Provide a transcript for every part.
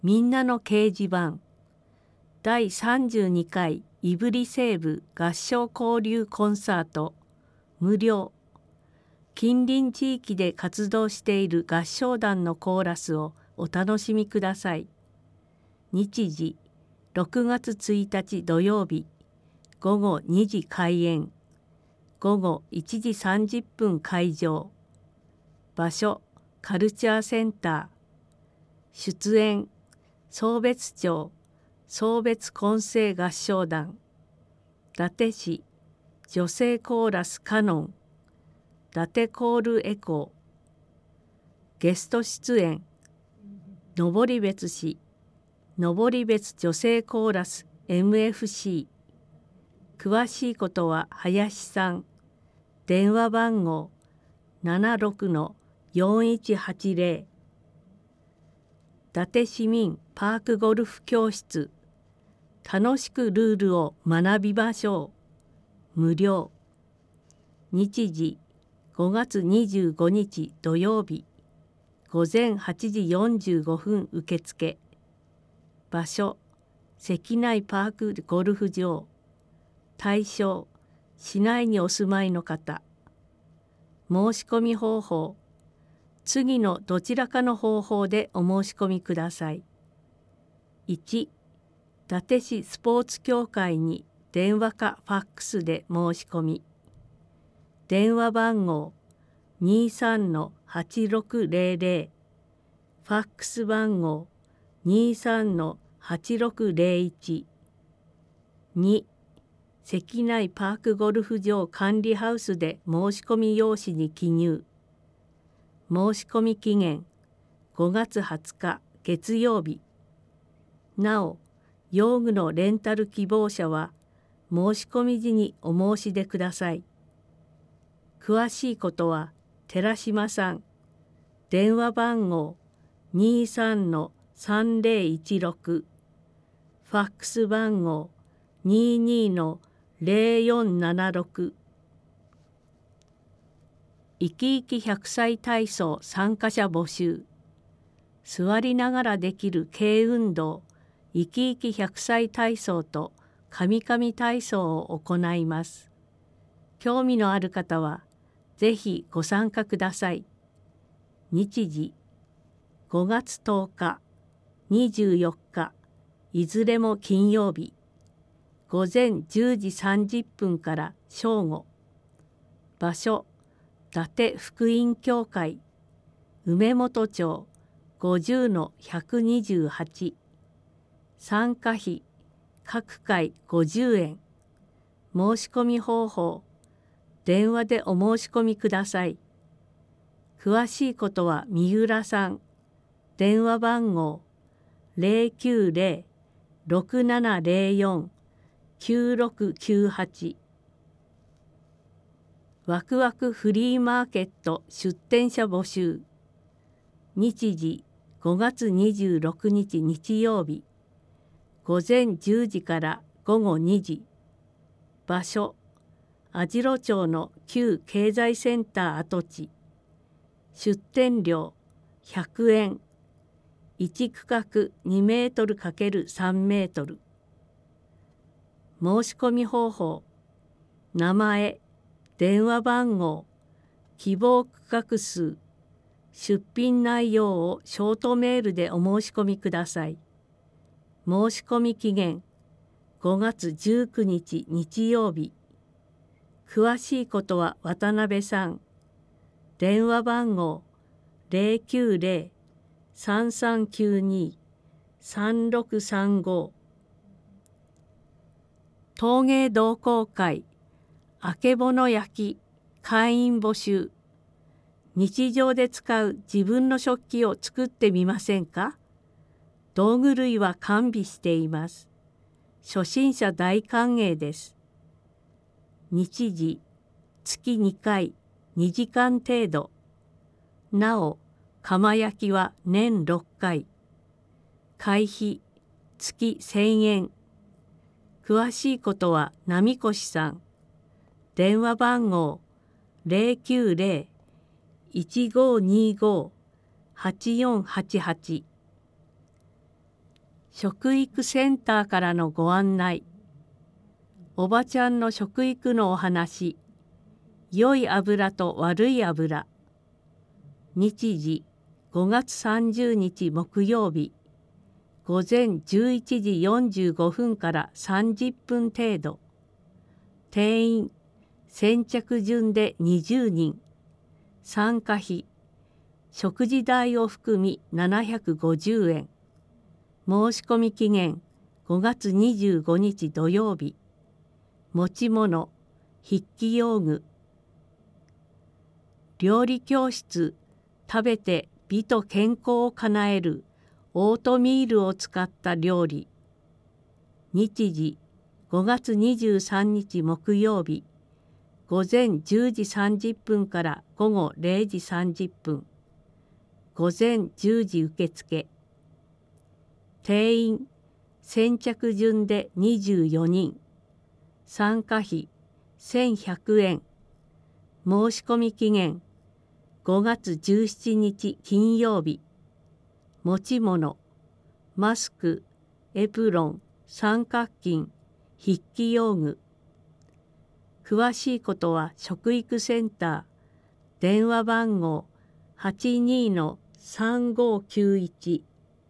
みんなの掲示板第32回いぶり西部合唱交流コンサート無料。近隣地域で活動している合唱団のコーラスをお楽しみください。日時6月1日土曜日午後2時開演、午後1時30分会場。場所カルチャーセンター。出演壮別町壮別混声合唱団、伊達市女性コーラスカノン、伊達コールエコー。ゲスト出演登別市登別女性コーラス MFC。 詳しいことは林さん。電話番号76-4180。伊達市民パークゴルフ教室。楽しくルールを学びましょう。無料。日時5月25日土曜日午前8時45分受付。場所関内パークゴルフ場。対象市内にお住まいの方。申し込み方法次のどちらかの方法でお申し込みください。1、伊達市スポーツ協会に電話かファックスで申し込み。電話番号 23-8600、ファックス番号 23-8601。2、関内パークゴルフ場管理ハウスで申し込み用紙に記入。申し込み期限5月20日月曜日。なお、用具のレンタル希望者は申し込み時にお申し出ください。詳しいことは寺島さん。電話番号 23-3016、ファックス番号 22-0476。生き生き100歳体操参加者募集。座りながらできる軽運動生き生き100歳体操とカミカミ体操を行います。興味のある方はぜひご参加ください。日時5月10日、24日、いずれも金曜日、午前10時30分から正午。場所伊達福音教会、梅本町 50-128。参加費各回50円。申し込み方法電話でお申し込みください。詳しいことは三浦さん。電話番号 090-6704-9698。ワクワクフリーマーケット出店者募集。日時5月26日日曜日午前10時から午後2時。場所網代町の旧経済センター跡地。出店料100円。1区画2メートル ×3 メートル。申し込み方法名前、電話番号、希望区画数、出品内容をショートメールでお申し込みください。申し込み期限5月19日日曜日。詳しいことは渡辺さん。電話番号 090-3392-3635。陶芸同好会あけぼの焼き会員募集。日常で使う自分の食器を作ってみませんか？道具類は完備しています。初心者大歓迎です。日時月2回2時間程度。なお、釜焼きは年6回。会費月1000円。詳しいことは波越さん。電話番号 090-1525-8488。 食育センターからのご案内。おばちゃんの食育のお話。良い油と悪い油。日時5月30日木曜日。午前11時45分から30分程度。定員先着順で20人。参加費食事代を含み750円。申し込み期限5月25日土曜日。持ち物筆記用具。料理教室食べて美と健康を叶えるオートミールを使った料理。日時5月23日木曜日。午前10時30分から午後0時30分。午前10時受付。定員先着順で24人。参加費1100円。申し込み期限5月17日金曜日。持ち物マスク、エプロン、三角巾、筆記用具。詳しいことは食育センター。電話番号82-3591。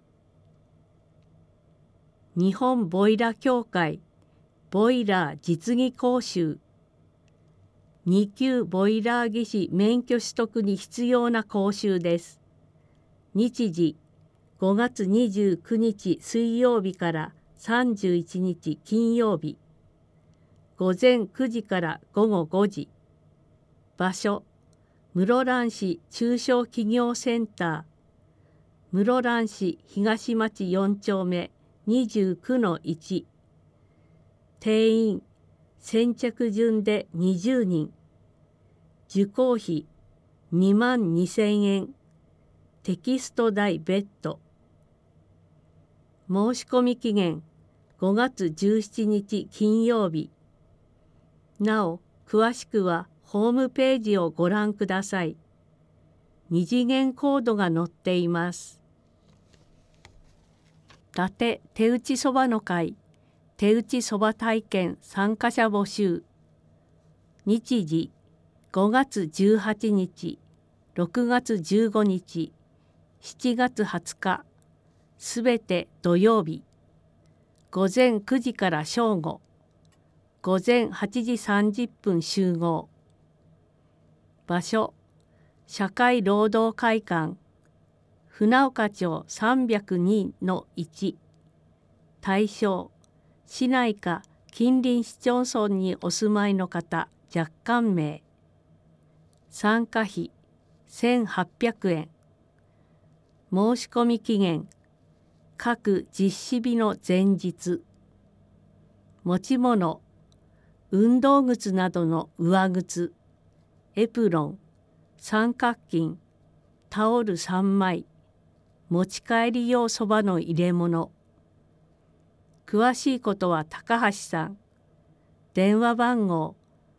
日本ボイラ協会ボイラー実技講習。2級ボイラー技師免許取得に必要な講習です。日時5月29日水曜日から31日金曜日。午前9時から午後5時。場所室蘭市中小企業センター。室蘭市東町4丁目29-1。定員先着順で20人。受講費22,000円。テキスト代別途。申し込み期限5月17日金曜日。なお、詳しくはホームページをご覧ください。二次元コードが載っています。伊達手打ちそばの会手打ちそば体験参加者募集。日時5月18日、6月15日、7月20日、すべて土曜日。午前9時から正午。午前8時30分集合。場所社会労働会館船岡町302-1。対象市内か近隣市町村にお住まいの方若干名。参加費1,800円。申し込み期限各実施日の前日。持ち物運動靴などの上靴、エプロン、三角巾、タオル3枚、持ち帰り用そばの入れ物。詳しいことは高橋さん。電話番号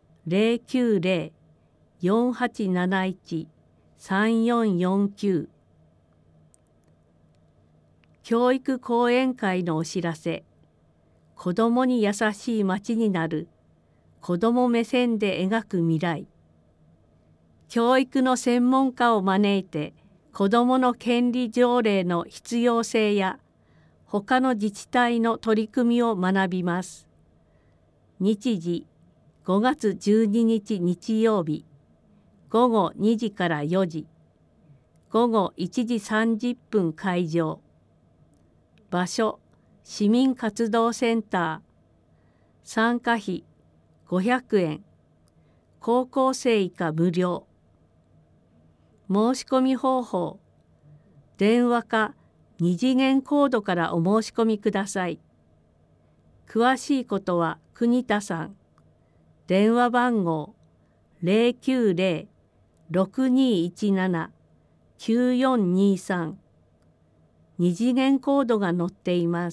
090-4871-3449。教育講演会のお知らせ。子どもに優しい街になる。子ども目線で描く未来。教育の専門家を招いて、子どもの権利条例の必要性や、他の自治体の取り組みを学びます。日時5月12日日曜日。午後2時から4時。午後1時30分会場。場所市民活動センター。参加費500円。高校生以下無料。申し込み方法。電話か二次元コードからお申し込みください。詳しいことは国田さん。電話番号090-6217-9423。二次元コードが載っています。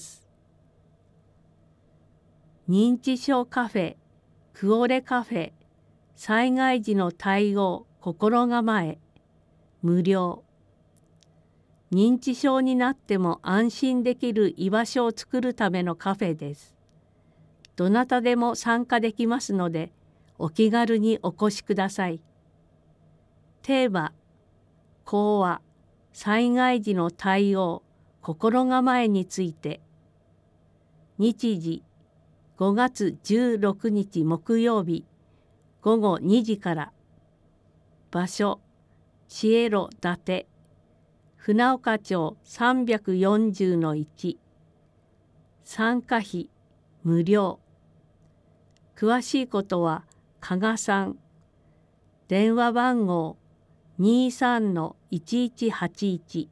認知症カフェ、クオレカフェ、災害時の対応心構え、無料。 認知症になっても安心できる居場所を作るためのカフェです。どなたでも参加できますので、お気軽にお越しください。テーマ、講話、災害時の対応、心構えについて。日時、5月16日木曜日、午後2時から。場所、知恵路伊達、船岡町340-1。参加費、無料。詳しいことは、加賀さん。電話番号、23-1181。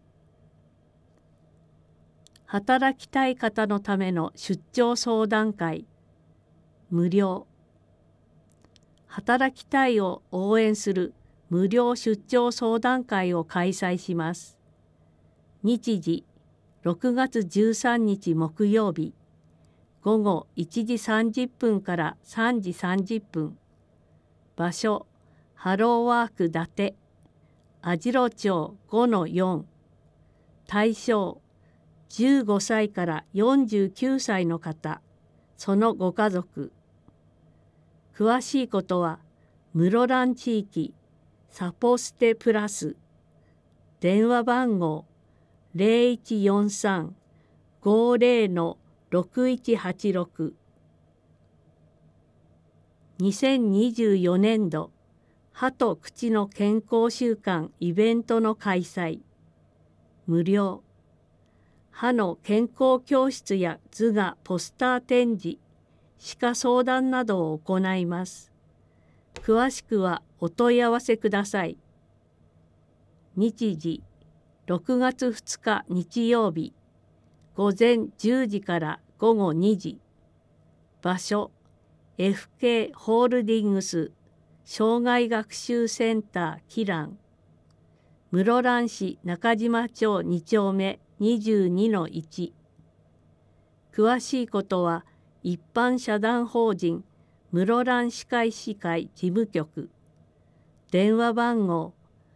働きたい方のための出張相談会、無料。働きたいを応援する無料出張相談会を開催します。日時、6月13日木曜日、午後1時30分から3時30分。場所、ハローワーク伊達、網代町5-4。対象、15歳から49歳の方、そのご家族。詳しいことは、室蘭地域サポステプラス。電話番号、0143-50-6186。2024年度歯と口の健康週間イベントの開催。無料。歯の健康教室や図画ポスター展示、歯科相談などを行います。詳しくはお問い合わせください。日時、6月2日日曜日、午前10時から午後2時。場所、FK ホールディングス障害学習センターキラン。室蘭市中島町2丁目22-1。詳しいことは一般社団法人室蘭歯科医師会事務局。電話番号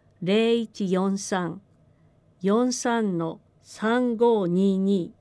0143-43-3522。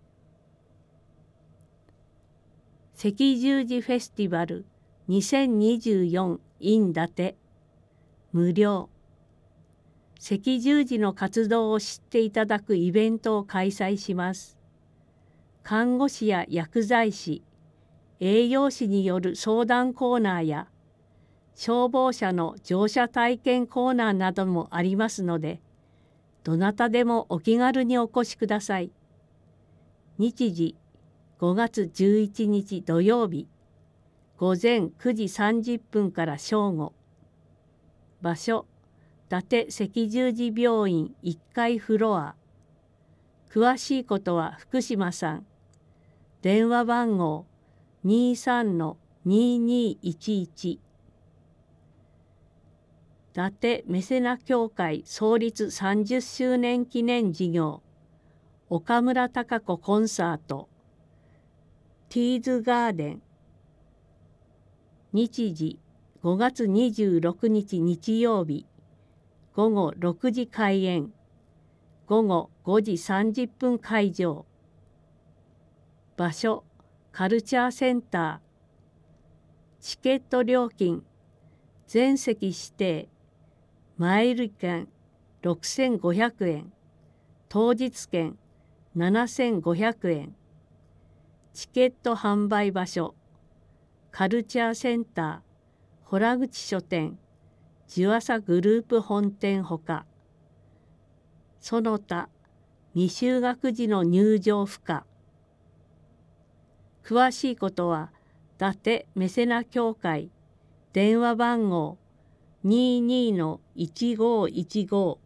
赤十字フェスティバル2024 in 伊達、無料。赤十字の活動を知っていただくイベントを開催します。看護師や薬剤師、栄養士による相談コーナーや消防車の乗車体験コーナーなどもありますので、どなたでもお気軽にお越しください。日時、5月11日土曜日、午前9時30分から正午。場所、伊達赤十字病院1階フロア。詳しいことは福島さん。電話番号23-2211。伊達メセナ協会創立30周年記念事業、岡村孝子コンサート、ティーズガーデン。日時、5月26日日曜日、午後6時開演、午後5時30分会場。場所、カルチャーセンター。チケット料金、全席指定、マイル券6500円、当日券7500円。チケット販売場所、カルチャーセンター、洞口書店、地朝グループ本店ほか。その他、未就学児の入場不可。詳しいことは、伊達メセナ協会、電話番号22-1515。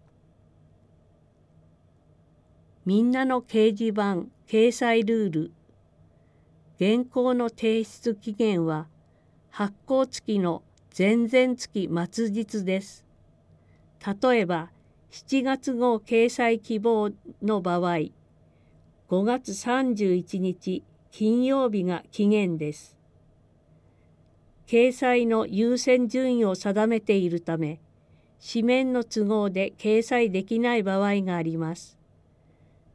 みんなの掲示板掲載ルール。原稿の提出期限は、発行月の前々月末日です。例えば、7月号掲載希望の場合、5月31日金曜日が期限です。掲載の優先順位を定めているため、紙面の都合で掲載できない場合があります。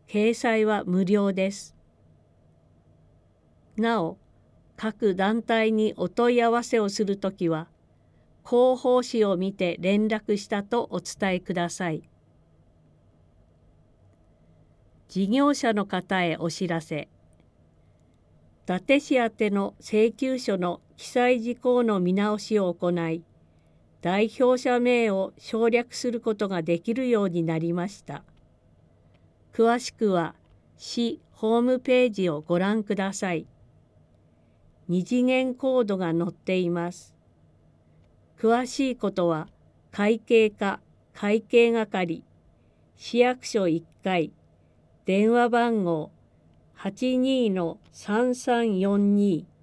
掲載は無料です。なお、各団体にお問い合わせをするときは、広報誌を見て連絡したとお伝えください。事業者の方へお知らせ。伊達市宛ての請求書の記載事項の見直しを行い、代表者名を省略することができるようになりました。詳しくは市ホームページをご覧ください。二次元コードが載っています。詳しいことは会計課会計係市役所1階電話番号82-3342